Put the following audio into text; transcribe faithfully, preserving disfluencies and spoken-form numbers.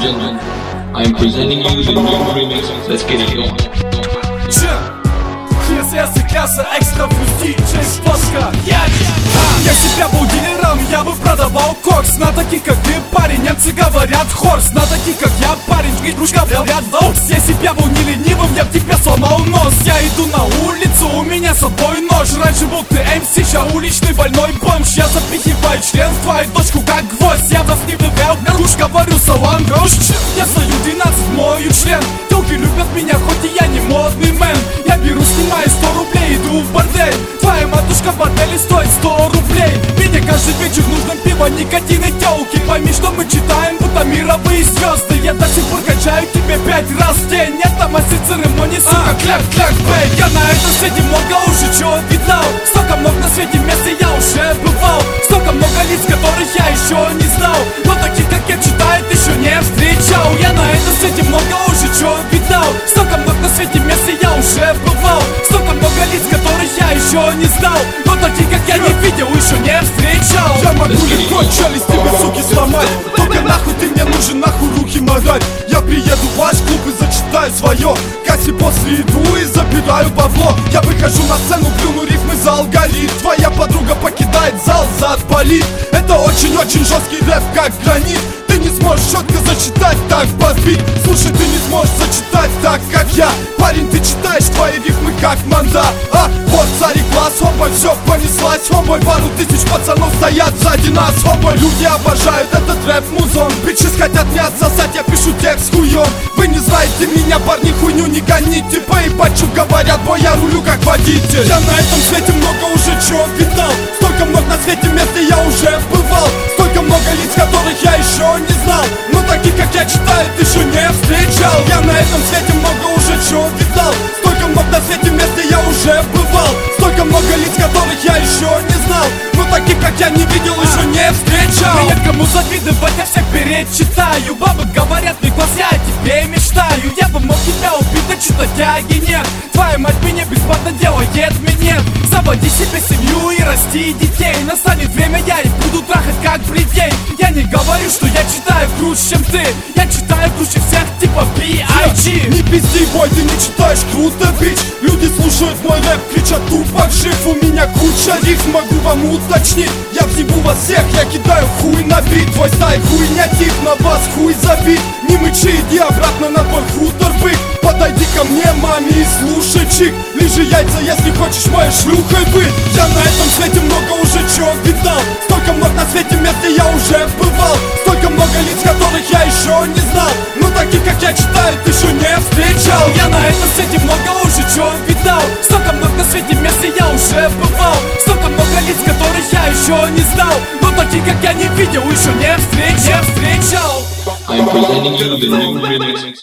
gentlemen, I am presenting you the new remix. Let's get it on. Hier ist erste Klasse, extra für D Js Флажка. Я себя был дилером, я бы продавал кокс. На таких как ты, парень, немцы говорят хорс. На таких как я, парень, игрушка говорят докс. Если б я был не ленивым, я б тебе сломал нос. Я иду на улицу, у меня с собой нож. Раньше был ты эм си, ща уличный больной бомж. Я запихиваю член в твою дочку как гвоздь. Я вас не влюблял, уж говорю салам грош. Я стою двенадцать, мою член. Телки любят меня, хоть и я не модный мэн. Я беру, снимаю сто рублей, иду в бордель. Твоя матушка в борделе стоит сто рублей. Меня каждый вечер нужно пиво, никотин и телки. Пойми, что мы читаем, будто мировые звезды. Я до сих пор качаю тебе пять раз в день. Нет там массы церемонии, сука, кляк-кляк, бэй. Я на этом свете много уже чего видал. Столько много на свете мест я уже бывал. Столько много лиц, которых я еще не знал. Но таких, как я, читает, еще не встречал. Я на этом свете много уже чего видал. Столько много на свете мест я уже бывал. Столько много лиц, которых я еще не знал. Но таких, как я, не видел, еще не встречал. Я могу легко челюсть тебе, суки, сломать. Только нахуй ты мне нужен, нахуй руки морать. Я приеду в ваш клуб и зачитаю свое Касси после иду и забираю бабло. Я выхожу на сцену, плюну рифмы за алгоритм. Твоя подруга покидает зал, зад болит. Это очень-очень жесткий рэп, как гранит. Ты не сможешь четко зачитать так подбит. Слушай, ты не сможешь зачитать так, как я. Парень, ты читаешь твои рифмы, как манда. А, вот царь и класс, хомбой, все понеслась. Хомбой, пару тысяч пацанов стоят сзади нас. Хомбой, люди обожают этот рэп-музон. Бичес хотят мне отсосать, я пишу текст хуем. Вы не знаете меня, парни, хуйню не гоните. Поебать, что говорят, бо я рулю как водитель. Я на этом свете много уже чего видал. Столько много на свете мест я уже бывал. Столько много лиц, которых я еще не знал. Но таких, как я, читает, еще не встречал. Я на этом свете много уже чего видал. Столько много на свете мест я уже бывал. Столько много лиц, которых я еще не знал. Но таких, как я, не видел, еще не встречал. Нет кому завидовать, я всех перечитаю. Бабы говорят, мне класс, я о тебе мечтаю. Я бы мог тебя убить, да что-то тяги нет. Твоя мать меня бесплатно делает минет. Заводи себе семью и расти детей. Настанет время, я их буду трахать как бредей. Я не говорю, что я читаю круче, чем ты. Я читаю круче всех, типа би ай джи. Не пизди, бой, ты не читаешь, круто, бич. Люди слушают мой рэп, кричат тупо жив. У меня куча рифм, могу вам уточнить. Я взъебу вас всех, я кидаю хуй на бит. Твой стай хуйня тип, на вас хуй забит. Не мычи, иди обратно на твой хутор, бык. Подойди ко мне, маме, и слушай, чик. Лижи яйца, если хочешь моей шлюхой быть. Я на этом свете много уже чего видал. Столько много на свете мест я уже бывал. Столько много лиц, которых я еще не знал. Но таких, как я, читает, еще не встречал. Я на этом свете много уже чего видал. Столько много на свете мест я уже бывал. Столько много лиц, которых я еще не знал. Но таких, как я, не видел, еще не встречал. I am presenting you the new remix.